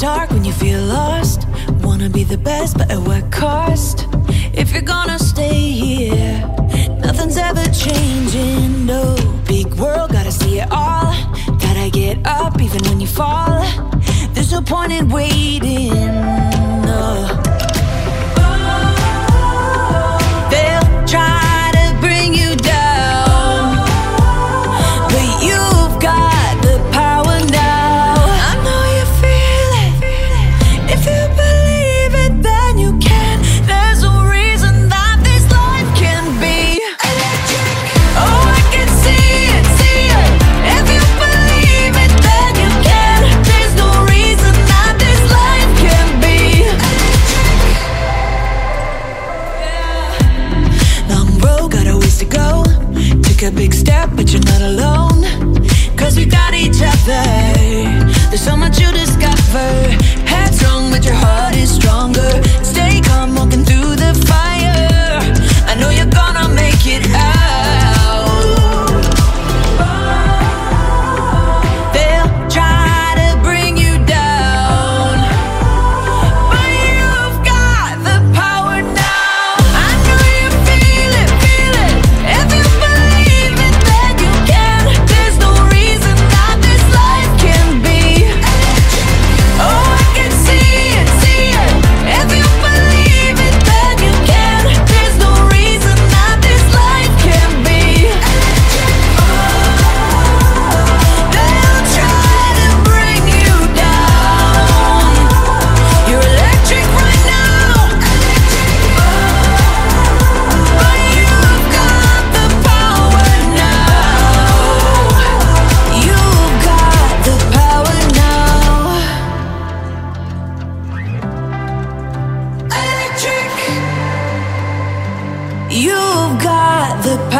dark when you feel lost. Wanna be the best, but at what cost? If you're gonna stay here, nothing's ever changing, no. Big world, gotta see it all. Gotta get up even when you fall. There's no point in waiting, no. They'll try to bring you down, but you've got the power now. I know you feel it. If you believe it, then you can. There's no reason that this life can be electric. Oh, I can see it, see it. If you believe it, then you can. There's no reason that this life can be electric. Yeah. Long road, got a ways to go. Took a big step, but you're not alone. 'Cause we got each other. There's so much you discover. Headstrong, but your heart is stronger. Stay calm, walking through the fire. I know you're gonna make it out. They'll try to bring you down, but you've got the power now. I know you feel it, feel it. If you believe it, then you can. There's no reason that this life can be electric. Oh, I can see it, see it. If you believe it, then you can. There's no reason that this life can be electric. They'll try to bring you down. You're electric right now, but you've got the power now. You've got the power now. Electric. You've got the